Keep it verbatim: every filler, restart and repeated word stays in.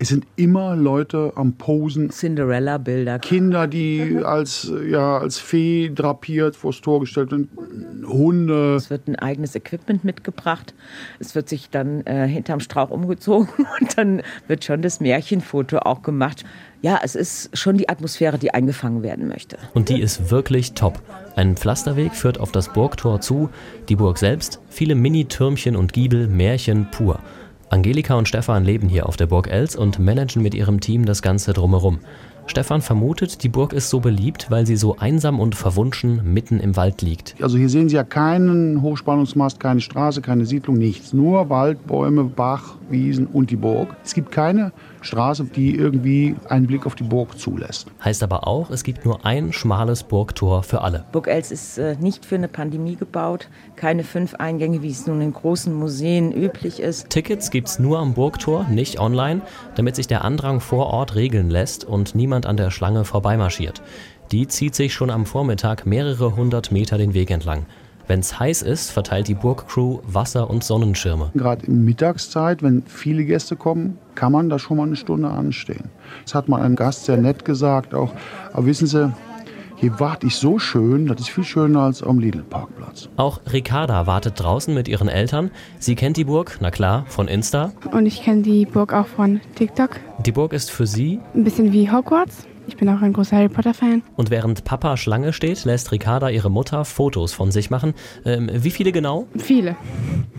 Es sind immer Leute am Posen. Cinderella-Bilder. Kinder, die als, ja, als Fee drapiert vors Tor gestellt werden. Hunde. Es wird ein eigenes Equipment mitgebracht. Es wird sich dann äh, hinterm Strauch umgezogen und dann wird schon das Märchenfoto auch gemacht. Ja, es ist schon die Atmosphäre, die eingefangen werden möchte. Und die ist wirklich top. Ein Pflasterweg führt auf das Burgtor zu. Die Burg selbst, viele Mini-Türmchen und Giebel, Märchen pur. Angelika und Stefan leben hier auf der Burg Els und managen mit ihrem Team das Ganze drumherum. Stefan vermutet, die Burg ist so beliebt, weil sie so einsam und verwunschen mitten im Wald liegt. Also hier sehen Sie ja keinen Hochspannungsmast, keine Straße, keine Siedlung, nichts. Nur Wald, Bäume, Bach, Wiesen und die Burg. Es gibt keine Straße, die irgendwie einen Blick auf die Burg zulässt. Heißt aber auch, es gibt nur ein schmales Burgtor für alle. Burg Els ist äh, nicht für eine Pandemie gebaut. Keine fünf Eingänge, wie es nun in großen Museen üblich ist. Tickets gibt's nur am Burgtor, nicht online, damit sich der Andrang vor Ort regeln lässt und niemand an der Schlange vorbeimarschiert. Die zieht sich schon am Vormittag mehrere hundert Meter den Weg entlang. Wenn's heiß ist, verteilt die Burgcrew Wasser und Sonnenschirme. Gerade in Mittagszeit, wenn viele Gäste kommen, kann man da schon mal eine Stunde anstehen. Das hat mal ein Gast sehr nett gesagt auch. Aber wissen Sie, hier warte ich so schön, das ist viel schöner als am Lidl-Parkplatz. Auch Ricarda wartet draußen mit ihren Eltern. Sie kennt die Burg, na klar, von Insta. Und ich kenne die Burg auch von TikTok. Die Burg ist für sie ein bisschen wie Hogwarts. Ich bin auch ein großer Harry Potter-Fan. Und während Papa Schlange steht, lässt Ricarda ihre Mutter Fotos von sich machen. Ähm, wie viele genau? Viele.